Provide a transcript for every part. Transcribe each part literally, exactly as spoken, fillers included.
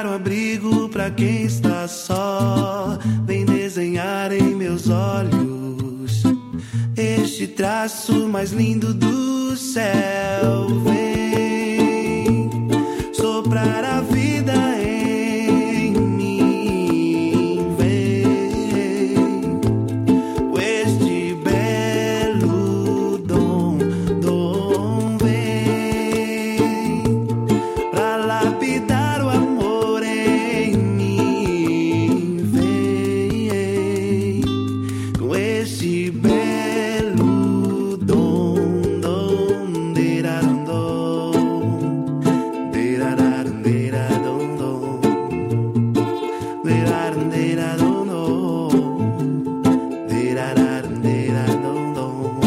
um abrigo pra quem está só. Vem desenhar em meus olhos este traço mais lindo do céu. Vem soprar a vida em mim. Vem com este belo dom, dom. Vem pra lapidar o amor em mim. Vem com este belo dom, dom, derarandom, deraram, deradom, dom, deraram, deradom, dom, deraram, deradom, dom.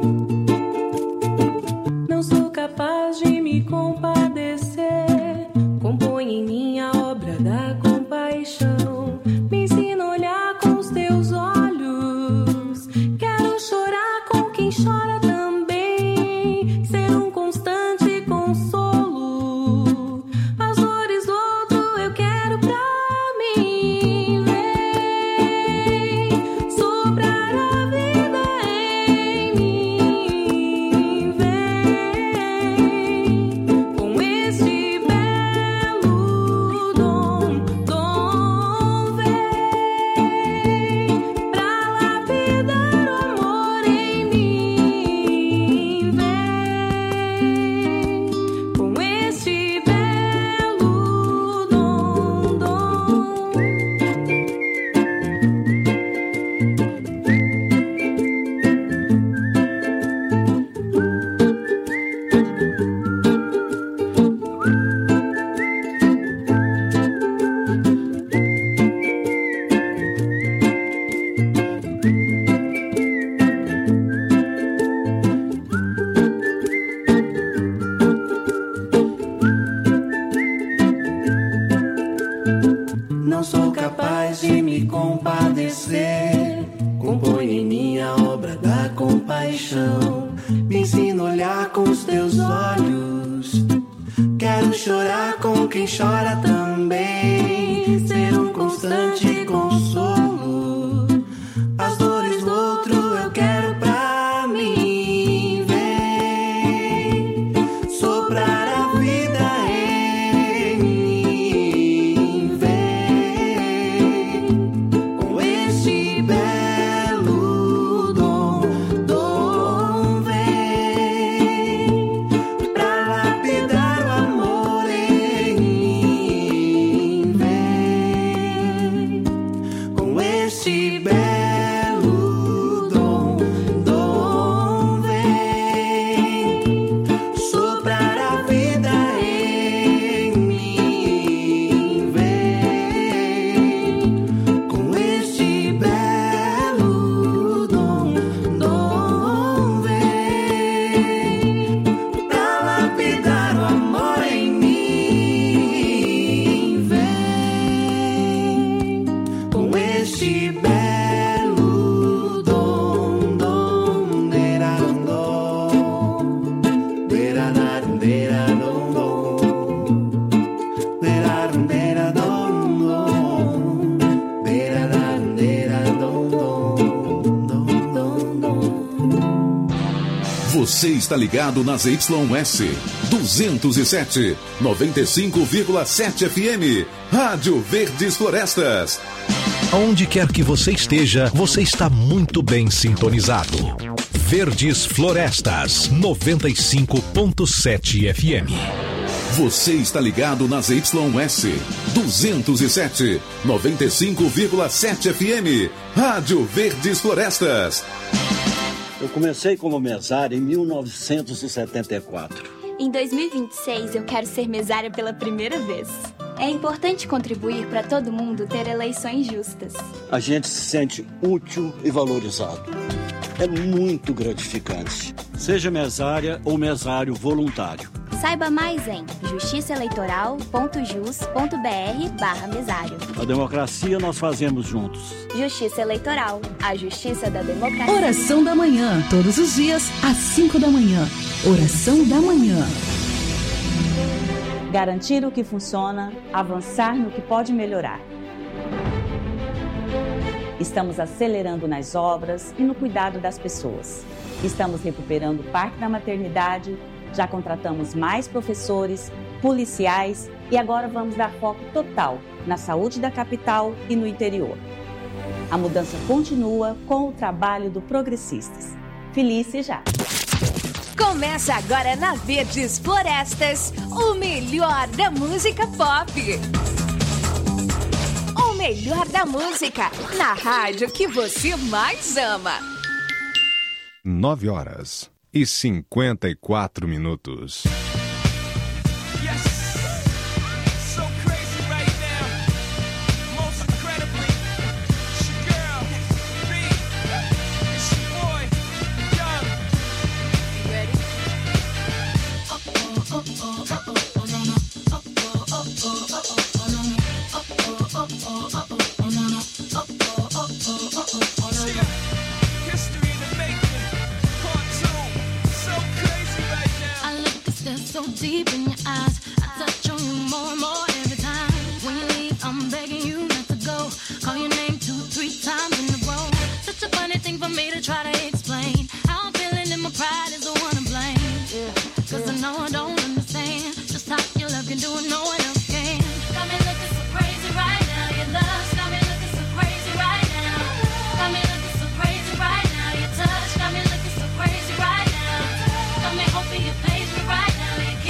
Não sou capaz de me compadecer. Compõe em minha obra da compaixão. Me ensina a olhar com os teus olhos. Quero chorar com quem chora também. Ser um constante consolo. As dores do outro eu quero pra mim. Vem soprar a vida em mim. Vem com este belo dom, dom. Vem pra lapidar o amor em mim. Vem com este belo dom, dom. Não sou capaz de me compadecer. Compõe em minha obra da compaixão. Me ensina a olhar com os teus olhos. Quero chorar com quem chora também. Ser um constante consolo. As dores do outro eu quero pra mim. Vem soprar a vida em mim. Vem com este belo dom, dom. Vem pra lapidar o amor em mim. Vem com este belo dom, dom. Vem soprar a vida em mim. Vem com este belo dom, dom. Vem pra lapidar o amor em mim. Vem com este belo dom, dom, derarandom, deraram, deradom, dom, deraram, deradom, dom, deraram, deradom, dom, dom, dom, dom. Você está ligado nas Y S duzentos e sete, noventa e cinco vírgula sete F M, Rádio Verdes Florestas. Onde quer que você esteja, você está muito bem sintonizado. Verdes Florestas, noventa e cinco ponto sete F M. Você está ligado nas Y S duzentos e sete, noventa e cinco vírgula sete F M, Rádio Verdes Florestas. Eu comecei como mesário em mil novecentos e setenta e quatro. Em dois mil e vinte e seis, eu quero ser mesária pela primeira vez. É importante contribuir para todo mundo ter eleições justas. A gente se sente útil e valorizado. É muito gratificante. Seja mesária ou mesário voluntário. Saiba mais em justiçaeleitoral.jus.br barra mesário. A democracia nós fazemos juntos. Justiça Eleitoral, a justiça da democracia. Oração da manhã, todos os dias, às cinco da manhã. Oração da manhã. Garantir o que funciona, avançar no que pode melhorar. Estamos acelerando nas obras e no cuidado das pessoas. Estamos recuperando o Parque da Maternidade, já contratamos mais professores, policiais e agora vamos dar foco total na saúde da capital e no interior. A mudança continua com o trabalho do Progressistas. Felice já! Começa agora na Verdes Florestas, o melhor da música pop. O melhor da música, na rádio que você mais ama. Nove horas e cinquenta e quatro minutos. So deep in your eyes, I touch on you more and more every time. When you leave, I'm begging you not to go. Call your name two, three times in a row. Such a funny thing for me to try to explain. How I'm feeling and my pride is the one to blame. Yeah, Cause I know I don't understand just how your love can do it, no one else can. Got me looking so crazy right now. Your love's got me looking so crazy right now. Got me looking so crazy right now. Your touch got me looking so crazy right now. Got me hoping you page me right now.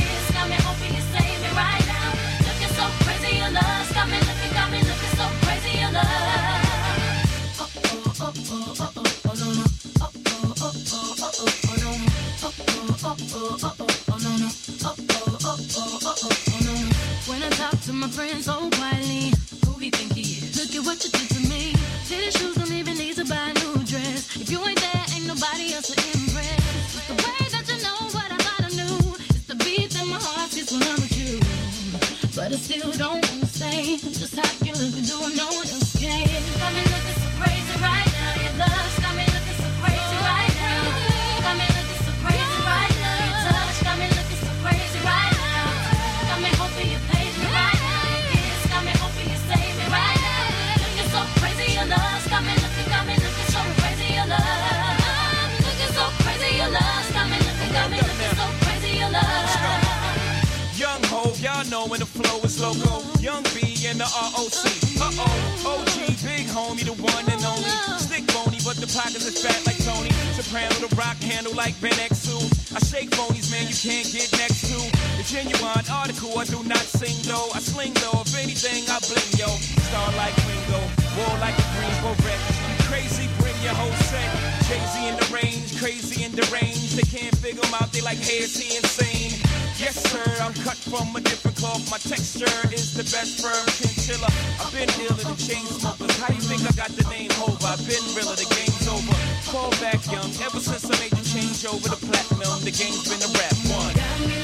When I talk to my friends so quietly, who he think he is? Look at what you did to me. Titty shoes don't even need to buy a new dress. If you ain't there, ain't nobody else to impress. It's the way that you know what I thought I knew. It's the beat that my heart gets when I'm with you. But I still don't understand just how you look and do it, no one else can. Got me looking so crazy right now. Your love's got me looking so crazy right now. Got me looking so crazy right now. Your touch got me looking so crazy right now. Got me hoping you page me right now. Your kiss got me hoping you save me right now. Looking so crazy, your love's got me looking, got me looking so crazy, your love. Looking so crazy, your love's got me looking, got me looking so crazy, your love. Young Hov, y'all know when the flow is loco. Young B and the R O C. Uh-oh, O G, big homie, the one and only. Stick bony, but the pockets is fat like Tony. Soprano, the rock handle like Ben X two. I shake phonies, man, you can't get next to. The genuine article, I do not sing though. I sling though, if anything, I bling, yo. Star like Ringo, war like a Greensboro wreck. Crazy, bring your whole set. Jay-Z in the range, crazy in the range. They can't figure him out, they like, hey, is he insane? Yes, sir, I'm cut from a different cloth. My texture is the best firm chinchilla. I've been dealing the chain smokers. How you think I got the name Hov? I've been realer, the game's over. Fall back young, ever since I made the change over the platinum, the game's been a rap one. Got me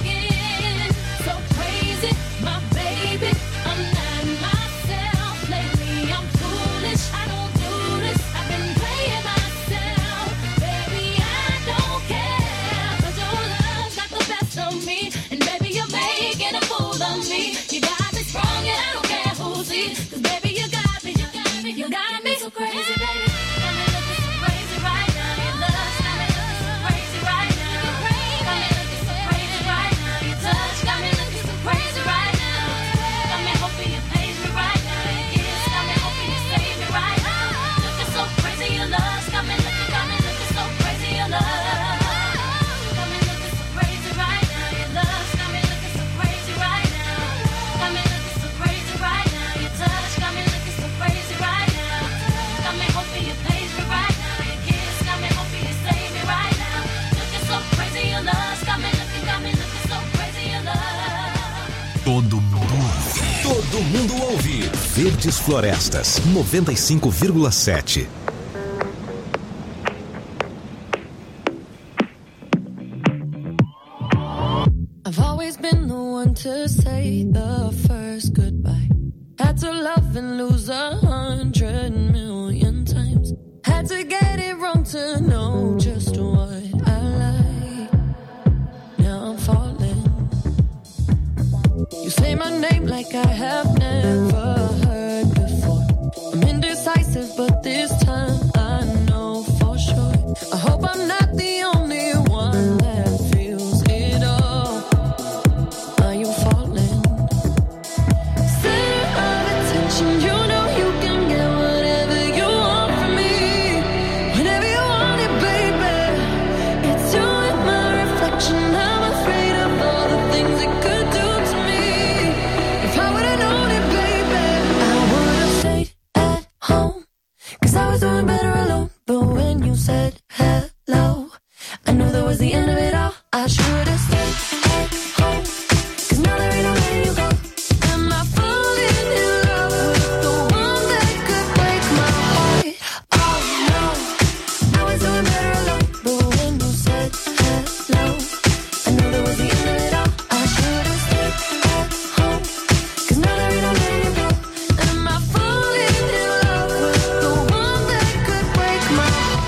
looking so crazy, my baby. I'm not myself lately. I'm foolish. I don't do this. I've been playing myself, baby. I don't care. 'Cause your love's got the best of me, and baby, you're making a fool of me. You got me strong, and I don't care who sees. 'Cause baby, you got me, you got me, you got me so crazy, baby. Got me looking so crazy right now. Your love's got me looking so crazy right now. Got me looking so crazy right now. Your touch got me looking so crazy right now. Got me hoping you page me right now. Your kiss got me hoping you save me right now. Looking so crazy, your love's got me looking, got me looking so crazy, your love. Got me looking so crazy right now. Your love's got me looking so crazy right now. Got me looking so crazy right now. Your touch got me looking so crazy right now. Got me hoping you page me right now. Your kiss got me hoping you save me right now. Looking so crazy, your love's got me looking, got me looking so crazy, your love. Todo mundo ouve. Todo mundo ouve. Verdes Florestas, noventa e cinco vírgula sete. I've always been the one to say the first goodbye. Had to love and lose a hundred million times. Had to get it wrong to know just what I like. Now I'm falling. your name like I have never heard before. I'm indecisive, but this time I know for sure. I hope I'm not the only one that feels it all. Are you falling? Center of attention, you know you can get whatever you want from me. Whenever you want it, baby. It's you and my reflection. I'm afraid of all the things it could do to me. If I would've known it, baby, I would've stayed at home. Cause I was doing better alone. But when you said hello, I knew that was the end of it all. I should've stayed at home. Cause now there ain't no letting you go. Am I falling in love with the one that could break my heart? Oh no, I was doing better alone. But when you said hello, I knew that was the end of it all. I should've stayed at home. Cause now there ain't no letting you go. Am I falling in love with the one that could break my heart?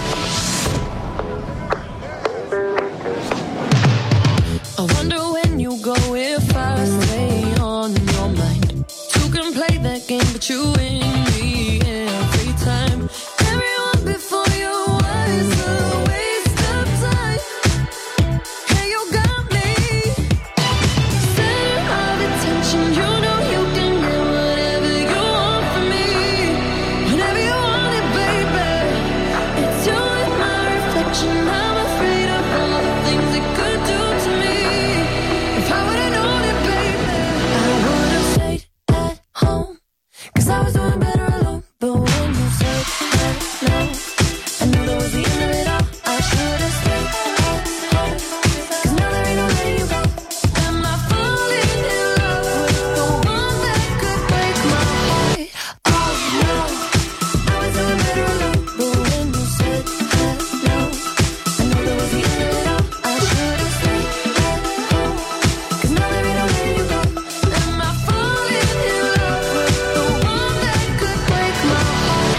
I wonder when you go if I stay on your mind. Two can play that game, but you win me every time. Everyone before you was a waste of time. Hey, you got me. Center of attention, you know you can get whatever you want from me. Whenever you want it, baby. It's you and my reflection. I'm afraid of all the things it could do to me. If I would've known it, baby, I would've stayed at home. Cause I was doing better alone. But when you said hello, I knew that was the end of it all. I should've stayed at home. Cause now there ain't no letting you go. Am I falling in love with the one that could break my heart? Oh no, I was doing better alone. But when you said hello, I knew that was the end of it all. I should've stayed at home. Cause now there ain't no letting you go. Am I falling in love with the one that could break my heart?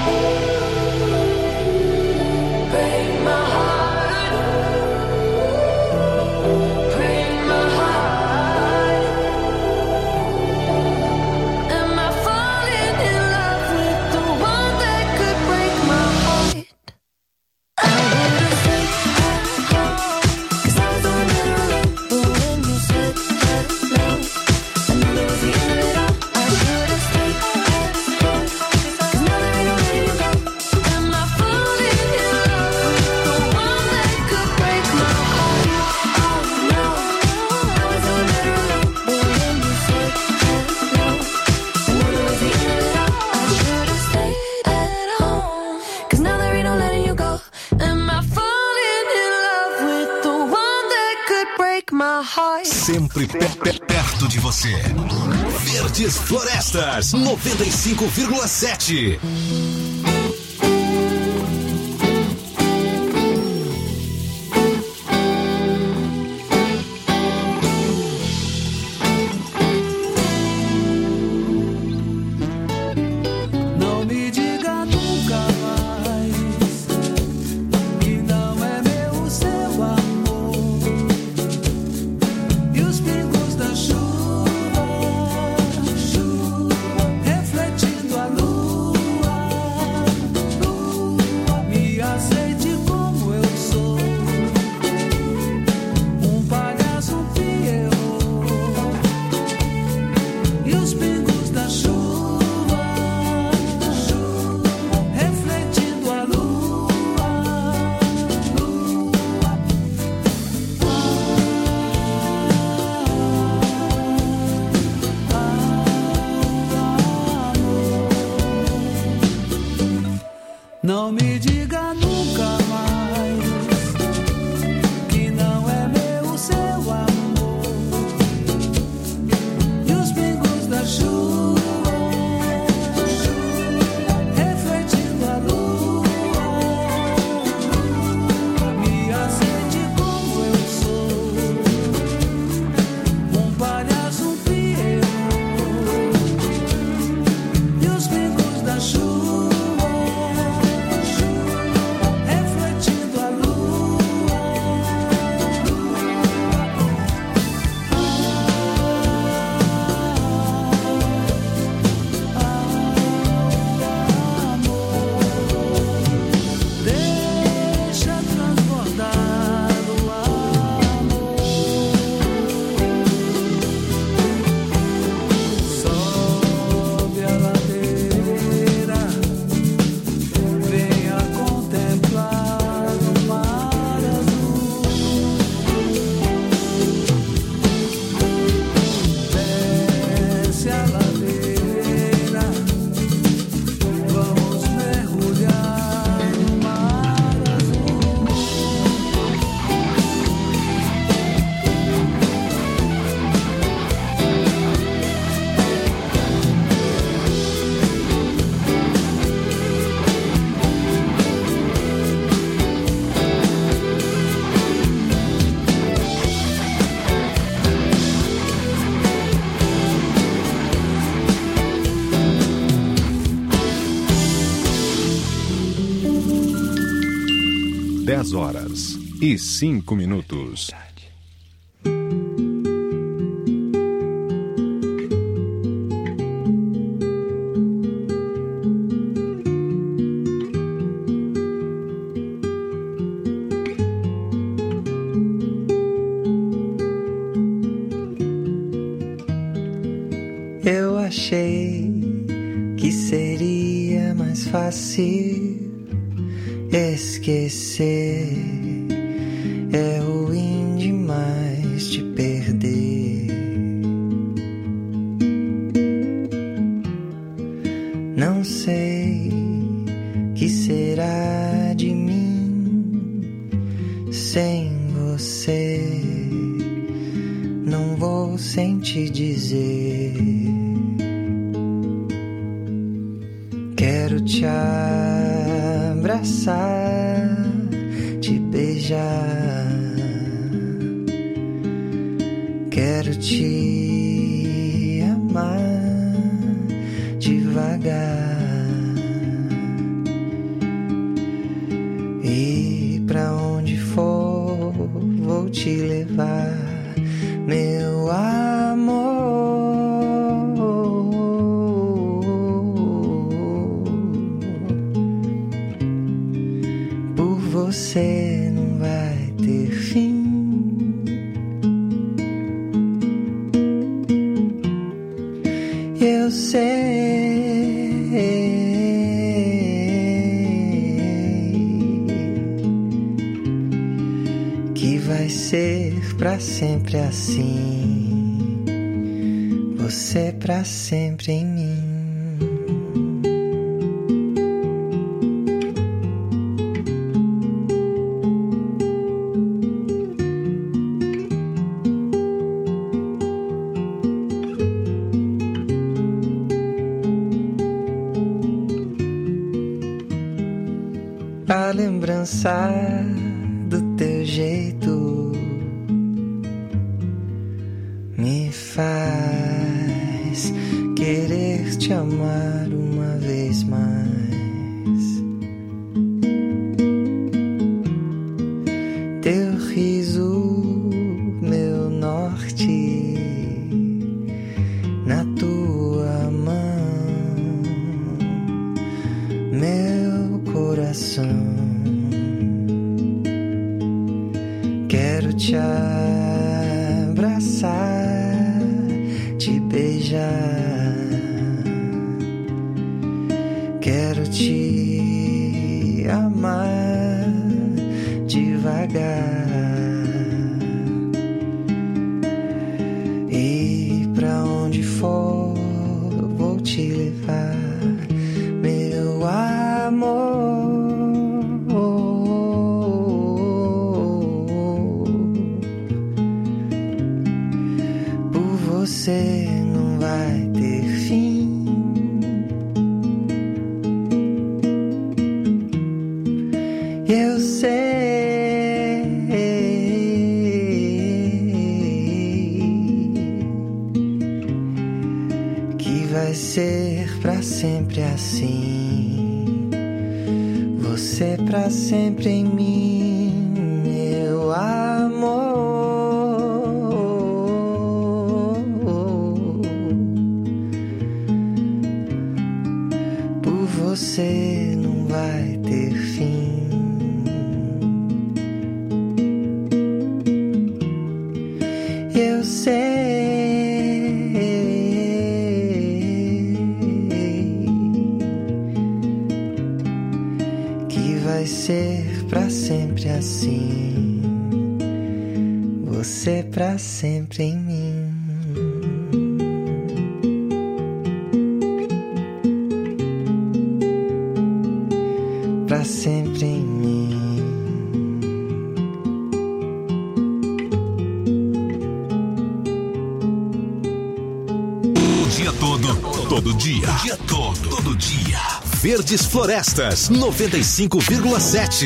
Break my heart. Break my heart. Am I falling in love with the one that could break my heart? I would've stayed at home. Cause I was doing better alone. But when you said hello, I knew that was the end of it all. I should've stayed at home. Cause now there ain't no letting you go. Am I falling in love with the one that could break my heart? Oh no, I was doing better alone. But when you said hello, I knew that was the end of it all. I should've stayed at home. Cause now there ain't no letting you go. Am I falling in love with the one that could break my heart? Sempre pe- pe- perto de você. Verdes Florestas, noventa e cinco vírgula sete. Não me diga nunca mais que não é meu o seu amor. E os pingos da chuva, chuva refletindo a lua. dez horas e cinco minutos. Eu achei que seria mais fácil esquecer. É ruim demais te perder. Não sei que será de mim sem você. Não vou sem te dizer. Quero te abraçar, te beijar. Quero te amar devagar. E pra onde for, vou te levar, meu amor. Por você não vai ter fim. Eu sei que vai ser pra sempre assim. Você pra sempre em mim. A lembrança do teu jeito me faz querer te amar uma vez mais. Teu riso, meu norte, na tua mão, meu coração. Quero te abraçar, te beijar. Quero te amar devagar. E pra onde for, vou te levar, meu amor. Você não vai ter fim. Eu sei que vai ser pra sempre assim. Você pra sempre em mim, meu amor. Você não vai ter fim. Eu sei que vai ser pra sempre assim. Você pra sempre em mim. Pra sempre em mim. O dia todo, todo dia, o dia todo, todo dia. Verdes Florestas, noventa e cinco vírgula sete.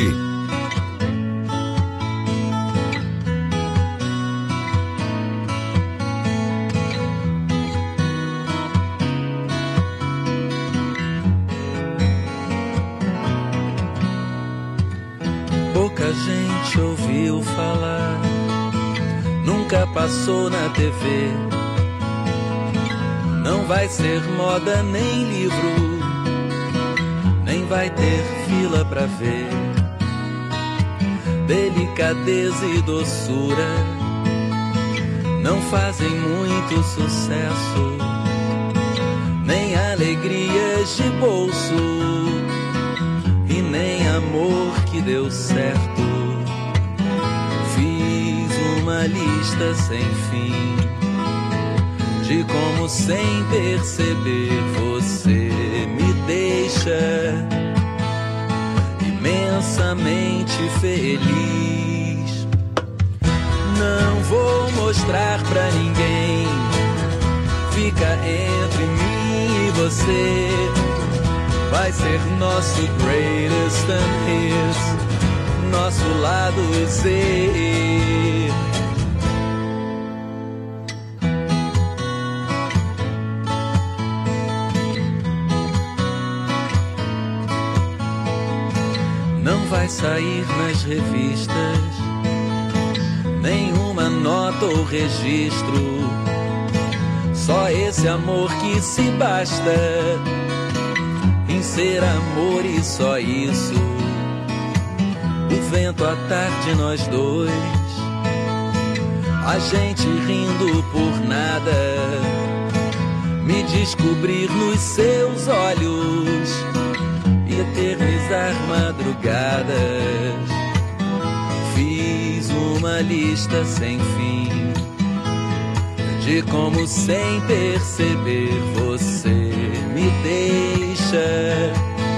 Poucas gente ouviu falar, nunca passou na T V. Não vai ser moda nem livro, nem vai ter fila pra ver. Delicadeza e doçura não fazem muito sucesso, nem alegrias de bolso e nem amor que deu certo. Fiz uma lista sem fim de como sem perceber você me deixa imensamente feliz. Não vou mostrar pra ninguém, fica entre mim e você. Vai ser nosso greatest hits, nosso lado Z. Não vai sair nas revistas nenhuma nota ou registro, só esse amor que se basta em ser amor e só isso. O vento à tarde, nós dois, a gente rindo por nada, me descobrir nos seus olhos e eternizar madrugadas. Fiz uma lista sem fim de como sem perceber você me deixa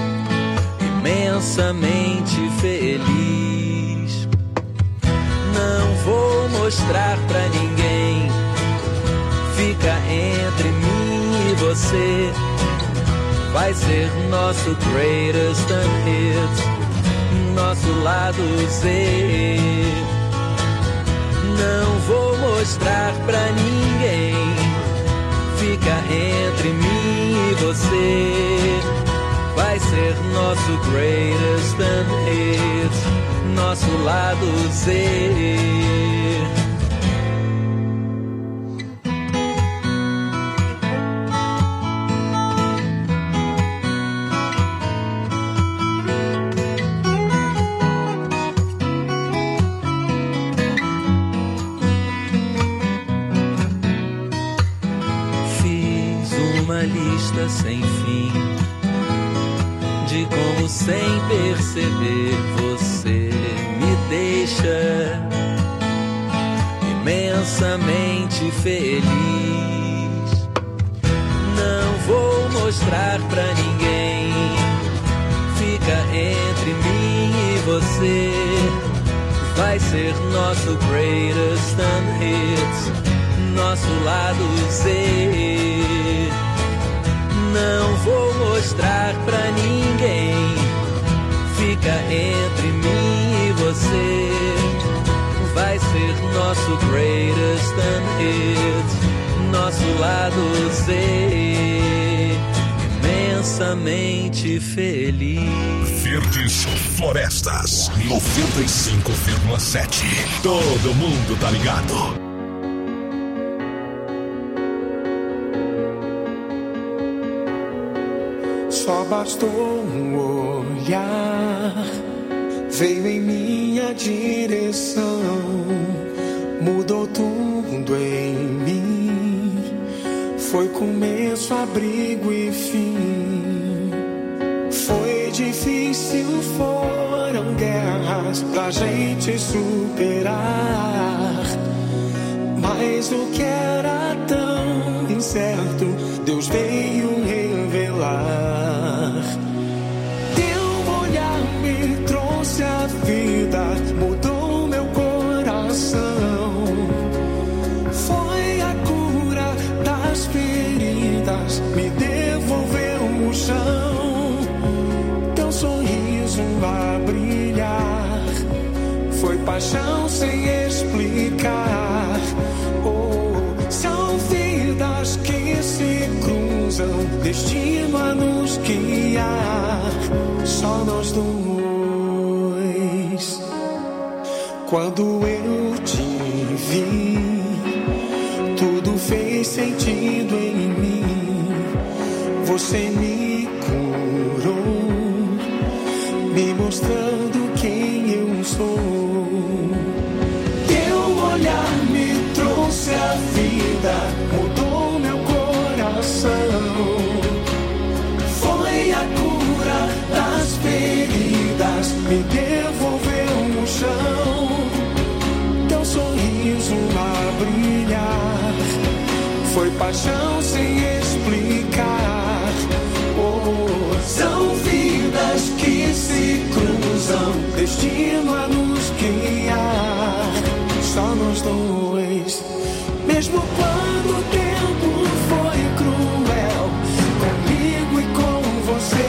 imensamente feliz. Não vou mostrar pra ninguém, fica entre mim e você. Vai ser nosso greatest hits, nosso lado Z. Não vou mostrar pra ninguém, fica entre mim e você. Vai ser nosso greatest hits, nosso lado Z. Sem fim de como sem perceber você me deixa imensamente feliz. Não vou mostrar pra ninguém, fica entre mim e você. Vai ser nosso greatest hits, nosso lado Z. Não vou mostrar pra ninguém, fica entre mim e você. Vai ser nosso greatest hits, nosso lado Z. Imensamente feliz. Verdes Florestas noventa e cinco vírgula sete. Todo mundo tá ligado. Só bastou um olhar, veio em minha direção, mudou tudo em mim. Foi começo, abrigo e fim. Foi difícil, foram guerras pra gente superar, mas o que era tão incerto, Deus veio revelar. Me trouxe a vida, mudou meu coração. Foi a cura das feridas, me devolveu o chão. Teu sorriso a brilhar, foi paixão sem explicar. Oh, são vidas que se cruzam, destino a nos guiar. Só nós dois. Quando eu te vi, tudo fez sentido em mim. Você me curou, me mostrando quem eu sou. Teu olhar me trouxe a vida, mudou meu coração. Foi a cura das feridas, me devolveu no chão. Teu sorriso a brilhar, foi paixão sem explicar. Oh, são vidas que se cruzam, destino a nos guiar. Só nós dois, mesmo quando o tempo foi cruel, comigo e com você.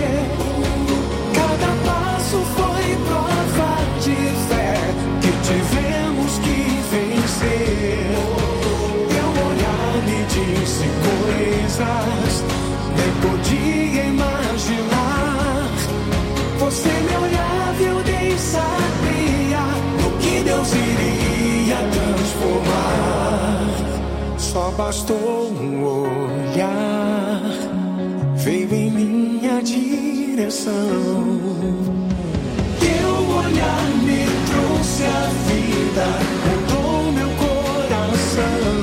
Cada passo foi prova de fé que tivemos que vencer. Teu olhar me disse coisas nem podia imaginar. Você me olhava e eu nem sabia no que Deus iria transformar. Só bastou um olhar, veio em minha direção. Teu olhar me trouxe a vida, mudou meu coração.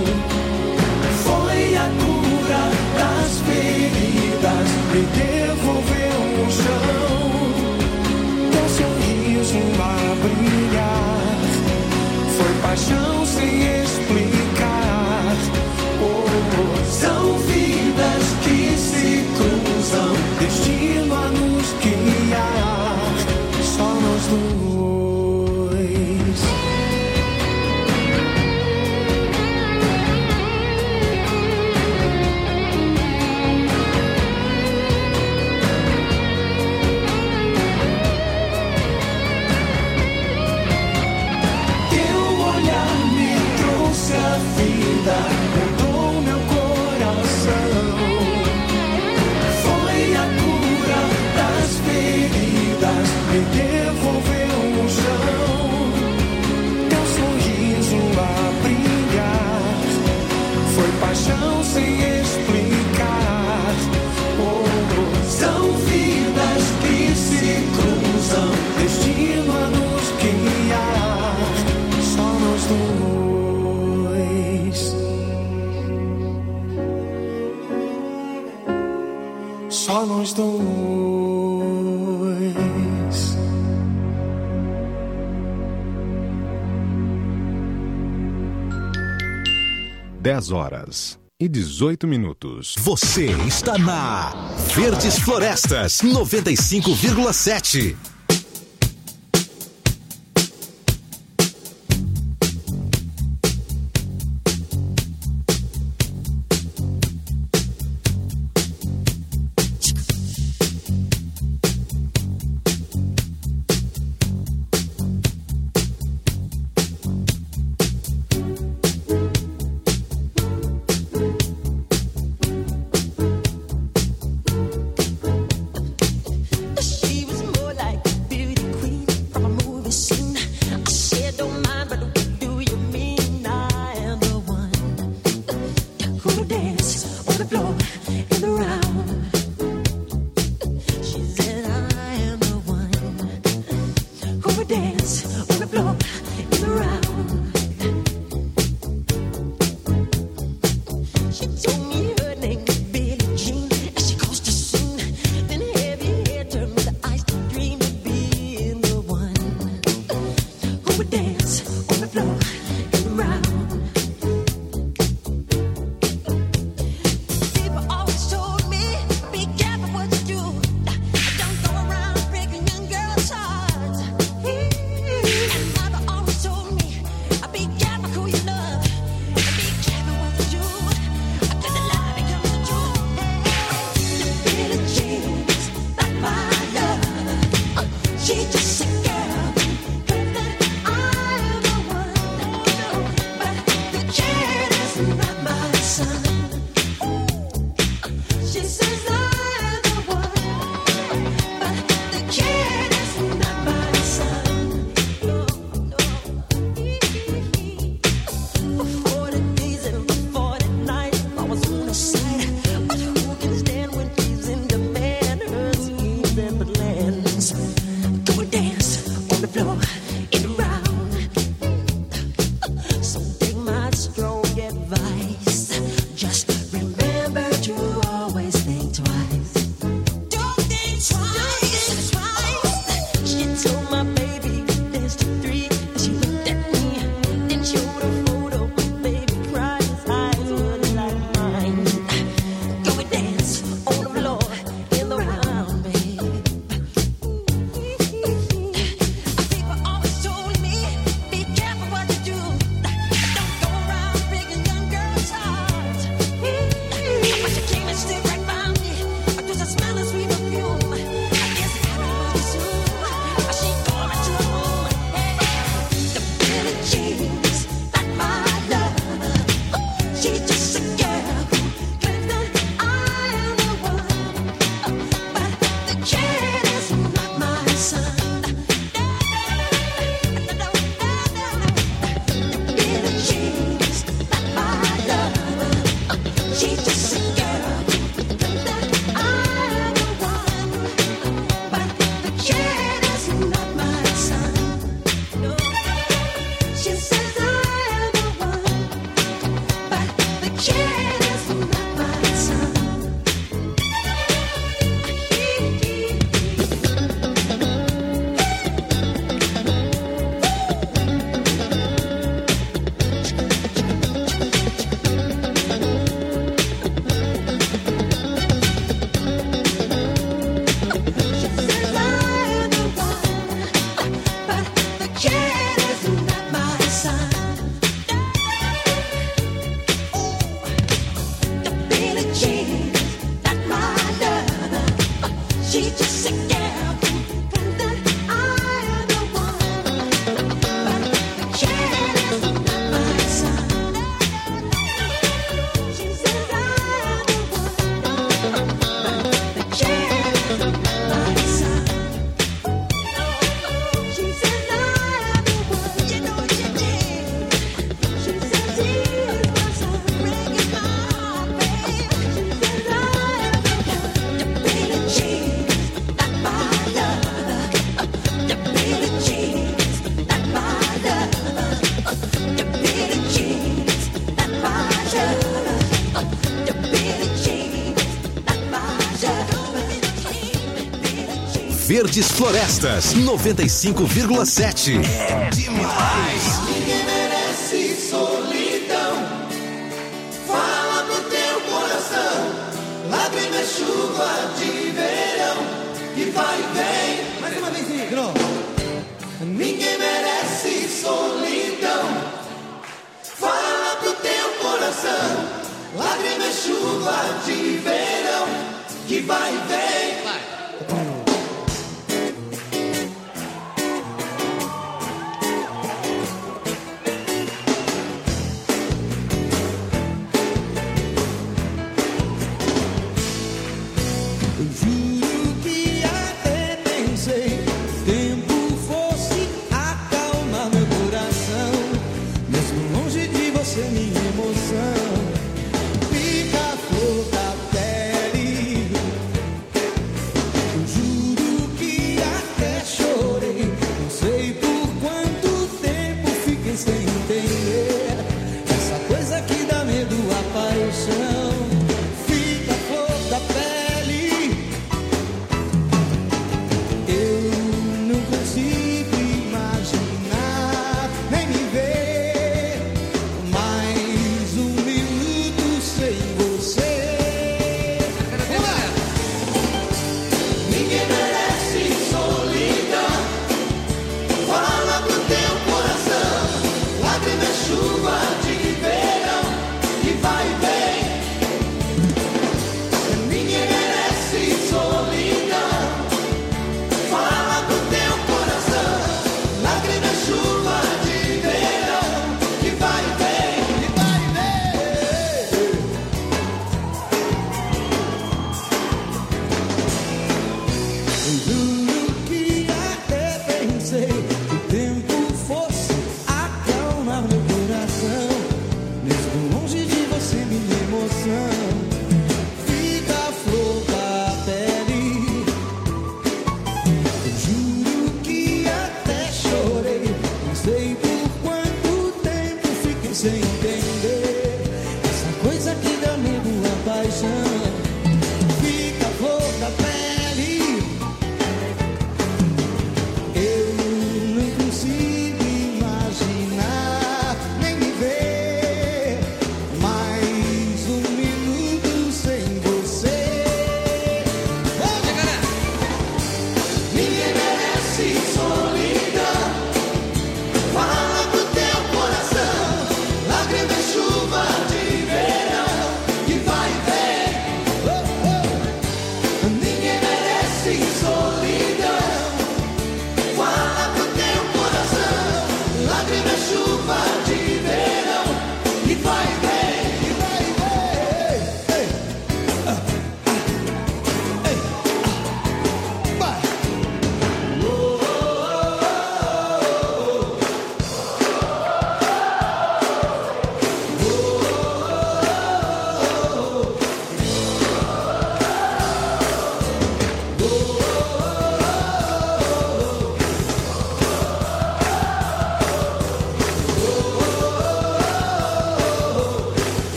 Foi a cura das feridas, me devolveu no chão. Teu sorriso a brilhar, foi paixão sem explicar. Oh, são vidas que se cruzam, destino a nos guiar. Só nós dois. Teu olhar me trouxe a vida, mudou meu coração. Foi a cura das feridas, me devolveu no chão. Teu sorriso a brilhar, foi paixão sem explicar. Oh, são vidas que se cruzam, destino a nos guiar. Só nós dois. Só nós dois. dez horas e dezoito minutos. Você está na Verdes Florestas noventa e cinco vírgula sete. She was more like floor and around. So take my strong advice. Just remember to always think twice. Don't think twice, twice. She told my baby there's the three. And she looked at me, then showed a photo. Baby cried, his eyes were like mine. Go and dance on the floor in the round, baby. People always told me, be careful what you do. Don't go around breaking young girls' hearts. But she came and stood right by me. I just a smell of sweet perfume. I guess it happened pretty soon. She called me to her room. The Billie Jean's not my love. She's just a girl who claims that I am the one. But the kid is not my son. Billie Jean's not my love. She's just a girl who claims that I am the one. But the kid is not my son. No, she says I am the one. But the kid is not my son. She's just a girl who claims that I am the one. But the kid is not my son. She says I am the one. But the kid is not my son. She says I am the one. You know she did. She says he is my son. Breaking my heart, babe. She says I am the one. The Billie Jean's not my love. The Billie Jean's not my love. The Billie Jean's not my love. The Billie Jean's not my love. Verdes Florestas, noventa e cinco vírgula sete. É demais. Ninguém merece solidão. Fala pro teu coração. Lágrima é chuva de verão. E vai e vem. Mais uma vez, Igor. Ninguém merece solidão. Fala pro teu coração. Lágrima é chuva de verão. Que vai e vem. Juro que até pensei o tempo fosse acalmar meu coração. Mesmo longe de você, minha emoção fica a flor da pele.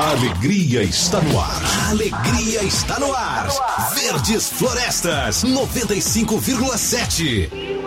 A alegria está no ar. A alegria está no ar. Verdes Florestas, noventa e cinco vírgula sete.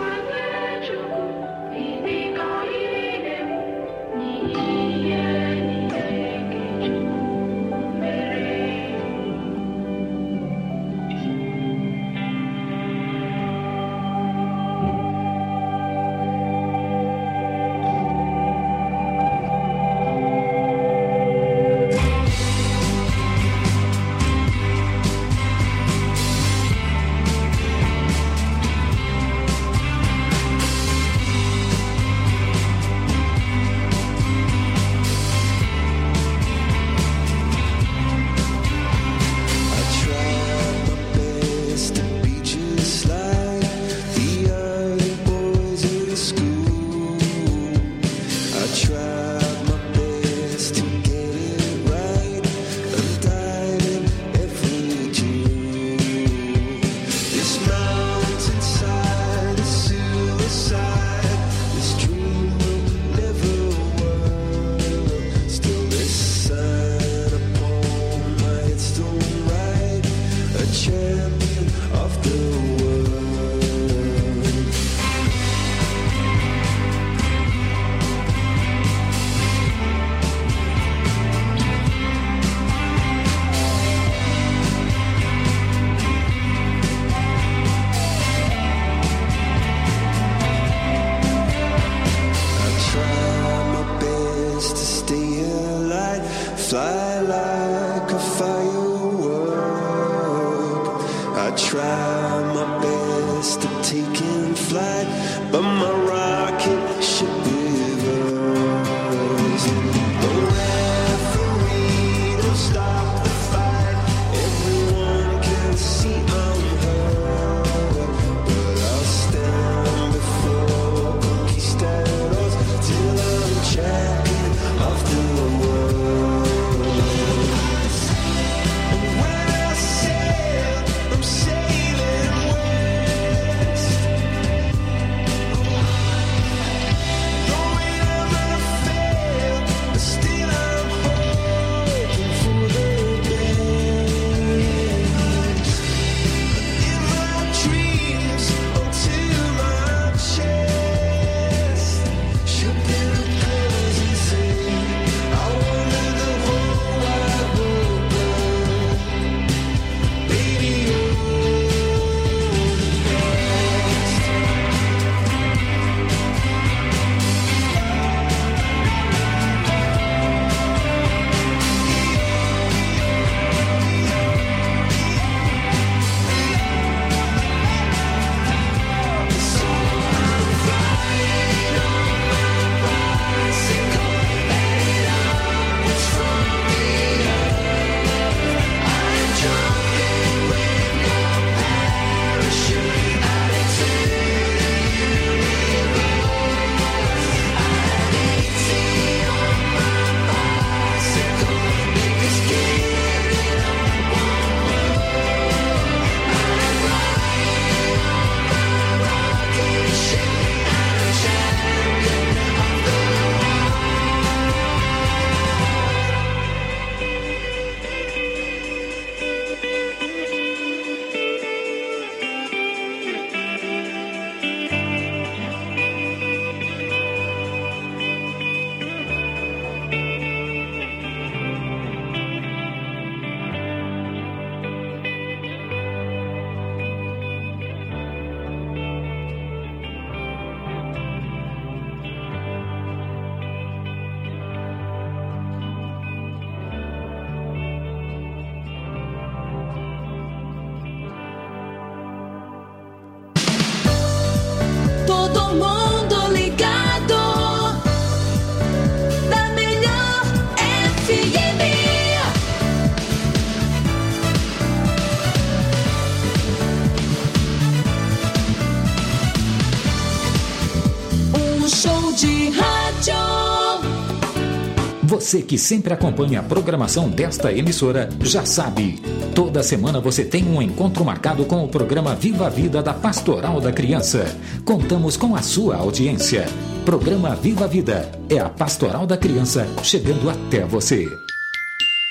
Você que sempre acompanha a programação desta emissora já sabe. Toda semana você tem um encontro marcado com o programa Viva a Vida da Pastoral da Criança. Contamos com a sua audiência. Programa Viva a Vida é a Pastoral da Criança chegando até você.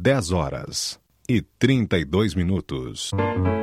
dez horas e trinta e dois minutos.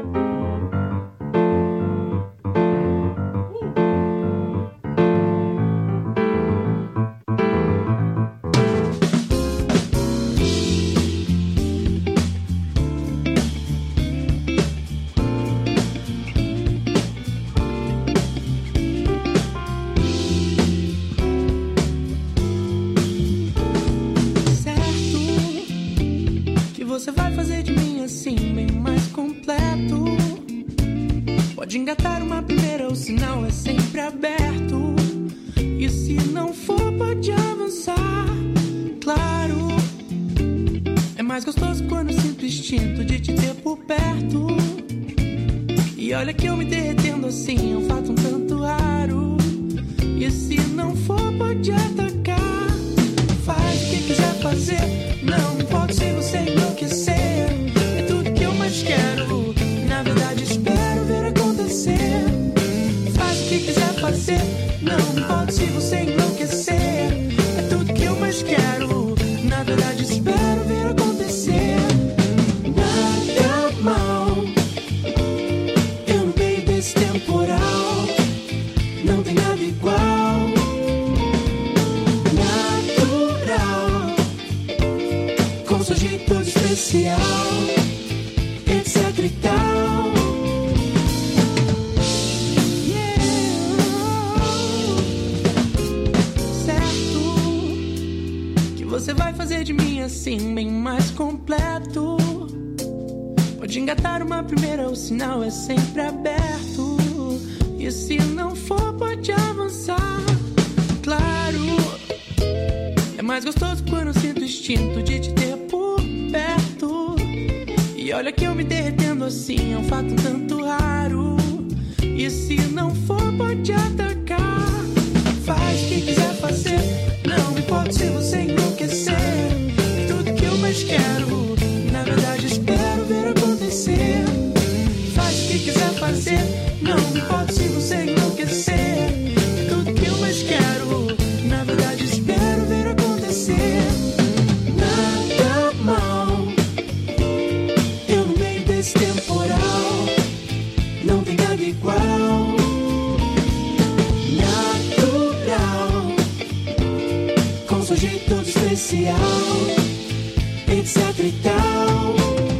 Você vai fazer de mim assim, bem mais completo. Pode engatar uma primeira, o sinal é sempre aberto. E se não for, pode avançar, claro. É mais gostoso quando sinto o instinto de te ter por perto. E olha que eu me derretendo assim, é um fato um tanto raro. E se não for, pode atacar. Faz o que quiser fazer, não importa se você enlouquecer. É tudo que eu mais quero, na verdade espero ver acontecer. Faz o que quiser fazer, não importa se você enlouquecer. É tudo que eu mais quero, na verdade espero ver acontecer. Nada mal, eu no meio desse temporal, não tem nada igual. Seu jeito todo especial, etc e tal. Yeah. Certo que você vai fazer de mim assim, bem mais completo. Pode engatar uma primeira, o sinal é sempre aberto. E se não for, pode avançar, claro. É mais gostoso quando eu sinto o instinto de te ter por perto. E olha que eu me derretendo assim, é um fato um tanto raro. E se não for, pode atacar. Faz o que quiser fazer, não me importa se você enlouquecer. É tudo que eu mais quero, na verdade espero ver acontecer. Faz o que quiser fazer, não me importa se você enlouquecer. É tudo que eu mais quero, na verdade espero ver acontecer. Nada mal, eu no meio desse temporal, não tem nada igual. Natural, com seu jeito todo especial, etc e tal.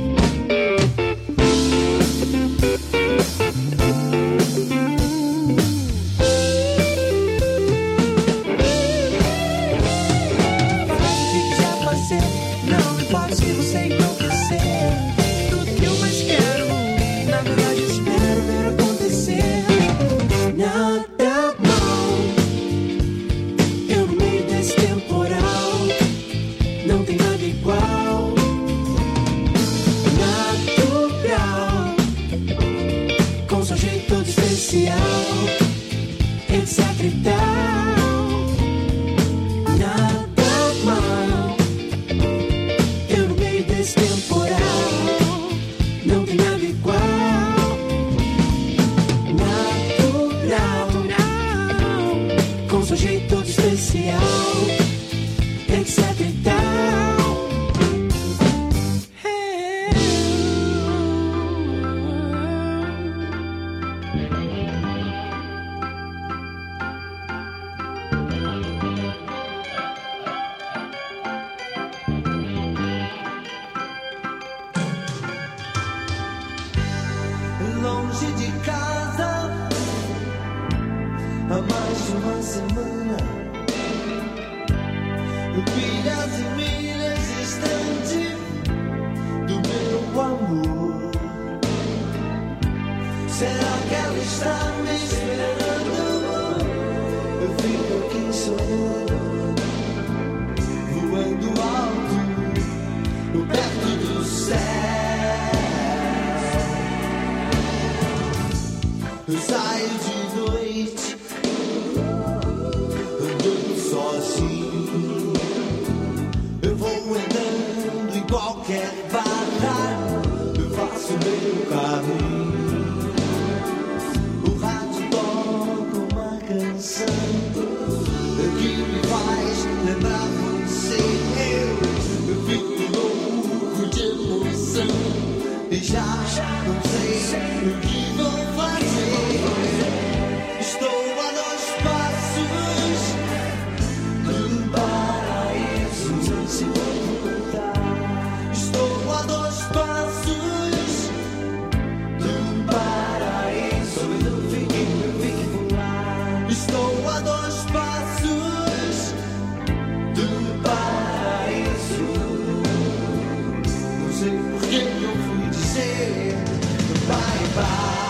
Não importa se você enlouquecer, tudo que eu mais quero, na verdade espero ver acontecer. Nada mal, eu no meio desse temporal, não tem nada igual. Natural, com seu jeito todo especial, etc e tal. Temporal, não tem nada igual. Natural, com seu jeito todo especial, etc e tal. Hey. Longe de casa há mais de uma semana, milhas e milhas distante do meu amor. Será que ela está me esperando? Eu fico aqui sonhando, voando alto, perto do céu. Eu saio de noite, andando sozinho. Eu vou andando em qualquer barra, eu faço meu caminho. O rádio toca uma canção que me faz lembrar você. Eu, eu fico louco se vou voltar. Estou a dois passos do paraíso. Eu fiquei, eu fiquei voar. Estou a dois passos do paraíso. Não sei por que eu fui dizer bye bye.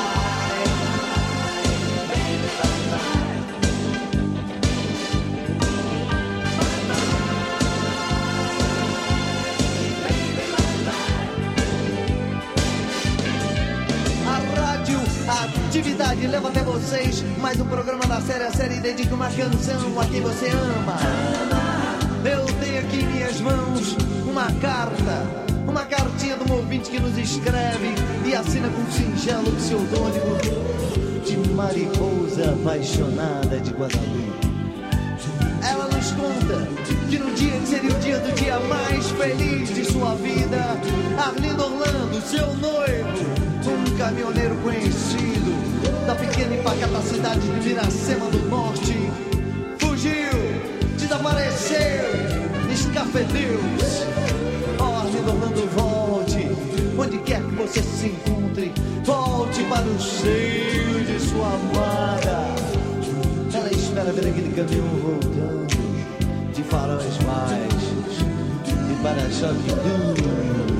Atividade leva até vocês mais um programa da série. A série dedica uma canção a quem você ama. Eu tenho aqui em minhas mãos uma carta, uma cartinha de um ouvinte que nos escreve e assina com um singelo pseudônimo de Mariposa Apaixonada de Guadalupe. Ela nos conta que no dia que seria o dia do dia mais feliz de sua vida, Arlindo Orlando, seu noivo, um caminhoneiro conhecido da pequena e pacata cidade de Miracema do Norte, fugiu, desapareceu, escafedeu-se. Oh, Arlindo Orlando, volte, onde quer que você se encontre, volte para o seio de sua amada. Ela espera ver aquele caminhão voltando de faróis baixos e para-choque duro.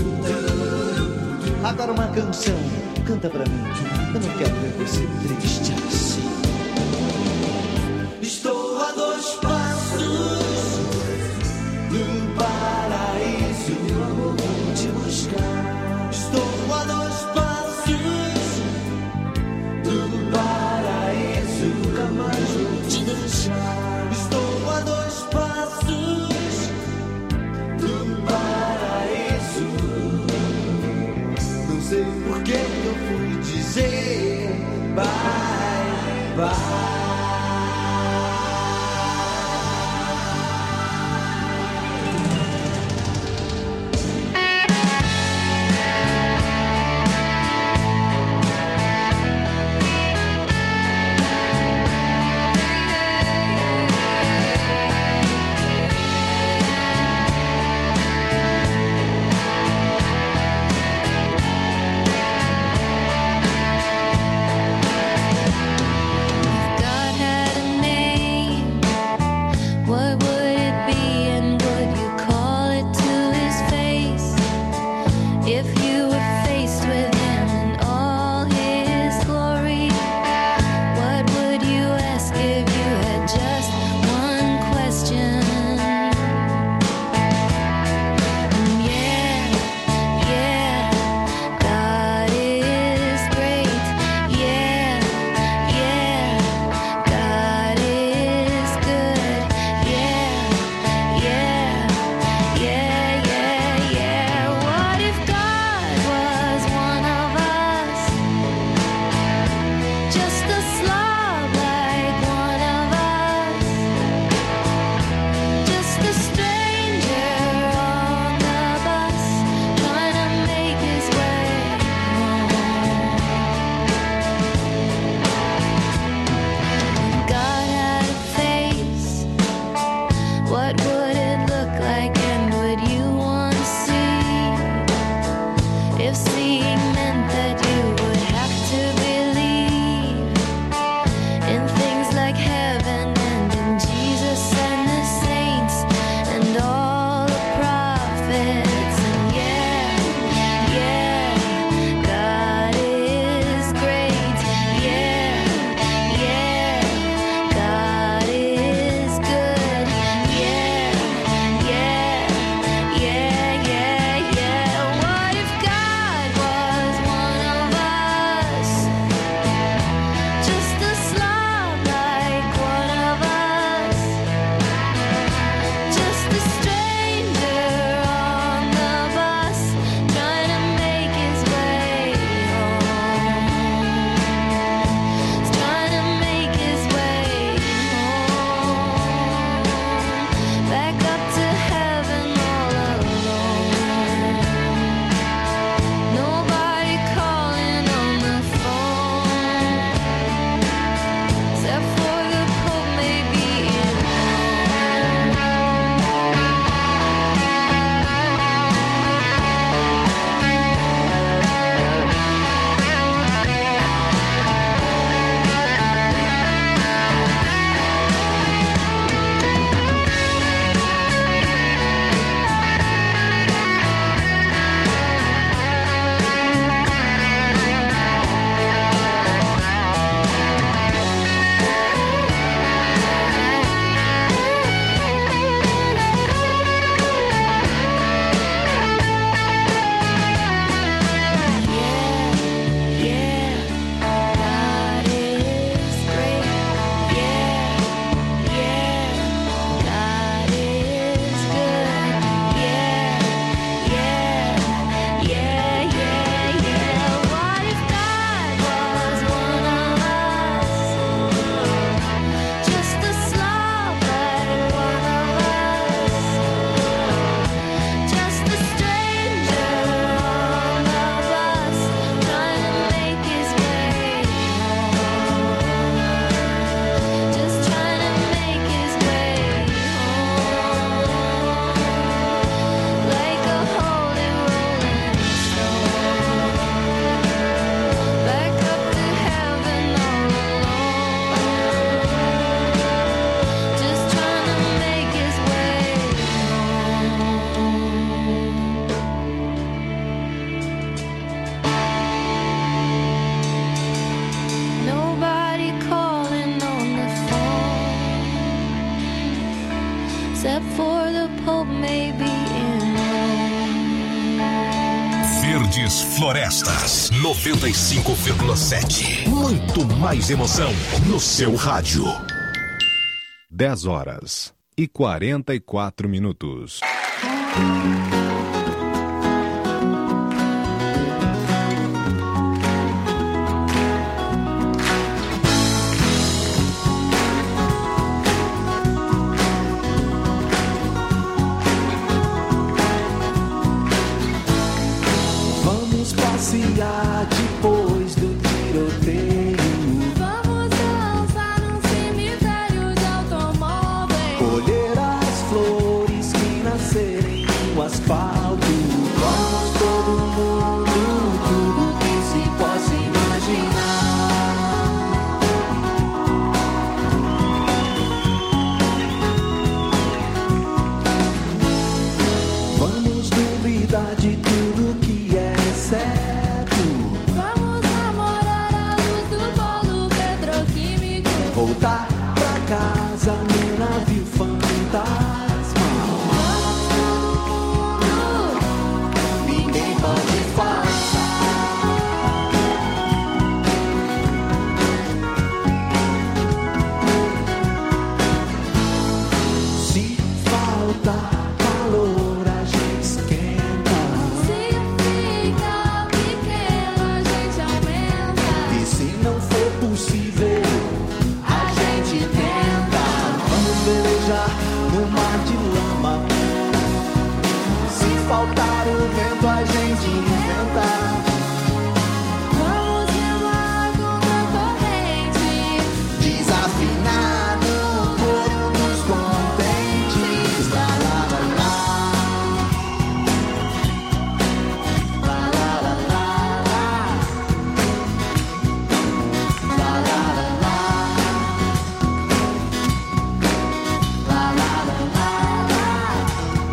Agora uma canção, canta pra mim, eu não quero ver você triste assim. Estou a dois passos do paraíso, eu vou te buscar. Estou a dois passos do paraíso, nunca mais vou te deixar. Estou a dois passos do paraíso. Não sei por que eu fui dizer bye, bye. except for the Pope maybe in Verdes Florestas noventa e cinco vírgula sete. Muito mais emoção no seu rádio. dez horas e quarenta e quatro minutos. Vamos passear depois do tiroteio. Vamos dançar num cemitério de automóveis. Colher as flores que nascerem no asfalto. Vamos todo mundo, tudo que se possa imaginar. Vamos duvidar de tudo que é certo. Vamos namorar à luz do polo petroquímico. Voltar pra casa no navio fantasma. Ninguém pode faltar. Se faltar calor, a gente esquenta. Se ficar pequeno, a gente aumenta. E se não for possível, a gente tenta. Vamos velejar no mar de lama. Se faltar o vento, a gente inventa. Vamos remar contra a corrente. Desafinado, coro dos contentes. Lá, lá, lá, lá. Lá, lá, lá, lá, lá. Lá, lá, lá, lá. Lá, lá, lá, lá, lá.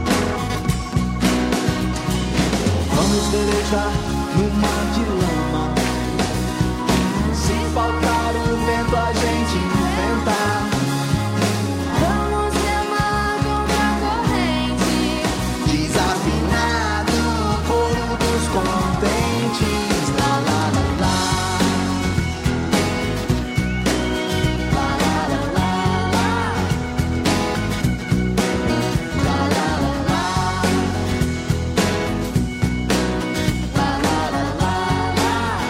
Vamos velejar no mar de lama. Se faltar o vento, a gente inventa. Vamos remar contra a corrente. Desafinado, coro dos contentes. Lá, lá, lá, lá. Lá, lá, lá, lá, lá. Lá, lá, lá, lá. Lá, lá, lá, lá, lá.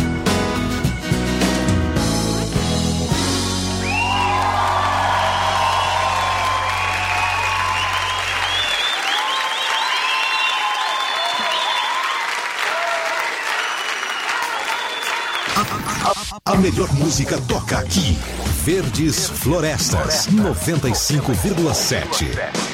A melhor música toca aqui. Verdes Florestas noventa e cinco vírgula sete.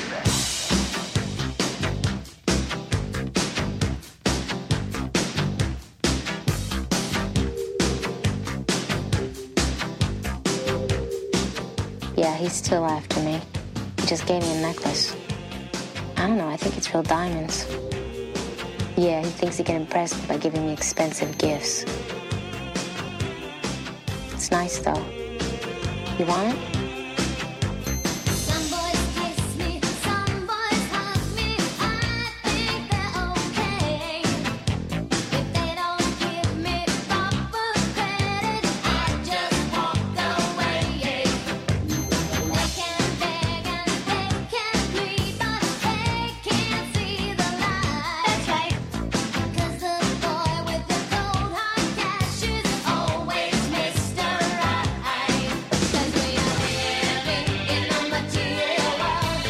Yeah, he's still after me. He just gave me a necklace. I don't know, I think it's real diamonds. Yeah, he thinks he can impress me by giving me expensive gifts. It's nice though. You want it?